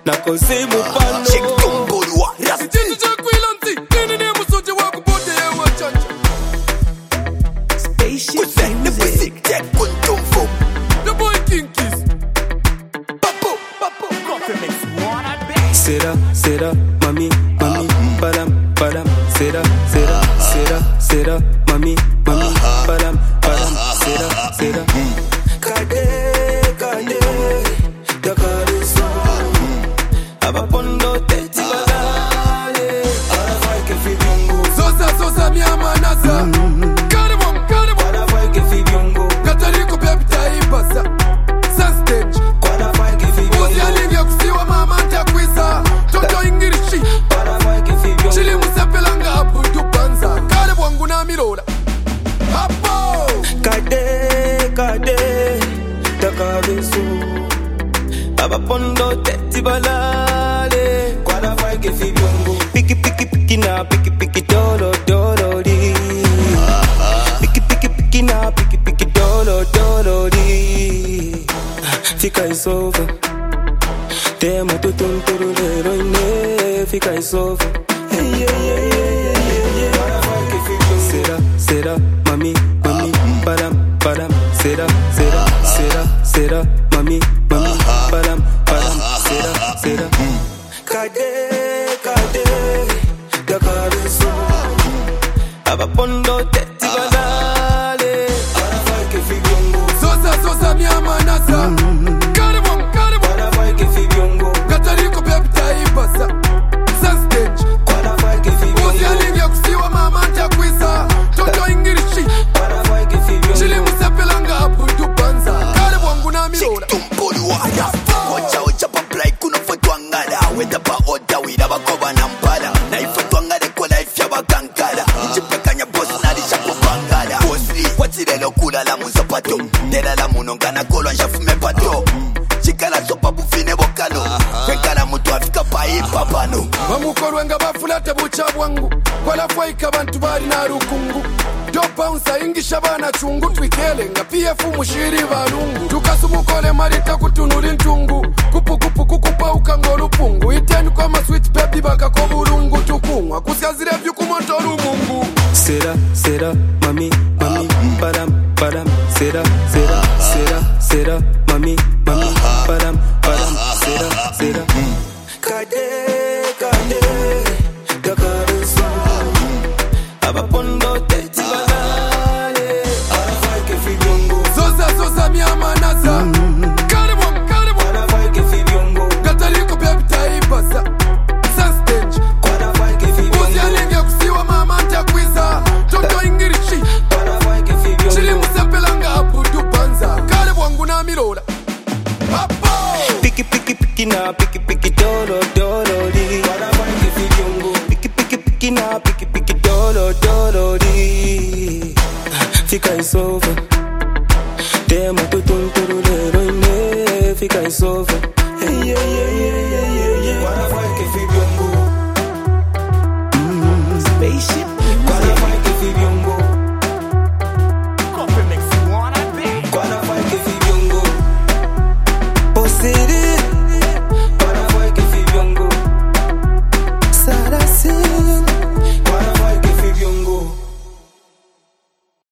na kosimu pano Chikumbulwa Chitu cha kwilanzi Nini ni musoje waku bote ya wachanja Kusende kusik tek kuntumfu The boy King Kiss Papo Sera, sera, mami, mami, padam, padam. Sera, sera, sera, sera, mami, mami, padam, padam. Sera, sera. Kade, kade, takariso. Abapondo teti balale. Arafai ke fibiongo. Sosa miyama nasa Karibom Arafai ke fibiongo. Katariko pepita ibasa Sunstage Arafai ke Uzi fibiongo. alingia kusiwa mama ntakwisa Toto ingirishi Arafai ke fibiongo. Chili musapelanga apu tupanza Karibu wangu na mirola Hapo Kade, kade, takariso. Abapondo teti balale. Arafai ke fibiongo. Piki, piki, piki na, piki, piki, dolo, dolo, di. Piki, piki, piki na, piki, piki, dolo, dolo, di. Fika is over. Tema tutunturu lero ine. Fika is over. Sera, sera, mami, mami, padam, padam. Sera, sera, sera, sera, mami, mami, padam, padam. Sera, sera. Kade, kade, takariso. Abapondo teti balale. Arafai ke fibiongo. Sosa miyama nasa Karibom Arafai ke fibiongo. Katariko pepita ibasa Sunstage Arafai ke Uzi fibiongo. alingia kusiwa mama ntakwisa Toto ingirishi Arafai ke Chili fibiongo. musapelanga apu tupanza Karibu wangu na mirola Chikumbulwa Wacha ocha paplai kunofatwa ngala Weda pa oda wida bakoba na mpala Na ifatwa ngale kwa life ya bakankala Nchipekanya boss nalisha kupangala Bossli watirelo kula la muzapato Dela la munongana kolwa njafume pato Chikala sopa bufine bokalo Kwekala mutu afika pa ipa pano bamukolwe nga bafulate bucha bwangu kwalafwaika abantu bali na rukungu dopaunsa ingisha bana chungu twikele nga pf mushiri balungu tukasumukole malita kutunuli ntungu kupukupu kukupauka ngolupungu iteni kwa masweet baby bakako bulungu tukungwa kusyazire vyukumoto lumungu Sera, sera, mami, mami, padam, padam. Sera, sera, sera, sera, mami, mami, padam, padam. Sera, sera. Kade, kade, takariso. Abapondo teti balale. Arafai ke fibiongo. sosa miyama nasa Karibom Arafai ke fibiongo. Katariko pepita ibasa Sunstage Arafai ke Uzi fibiongo. alingia kusiwa mama ntakwisa Toto ingirishi Arafai ke Chili fibiongo. musapelanga apu tupanza Karibu wangu na mirola Hapo Piki, piki, piki na, piki.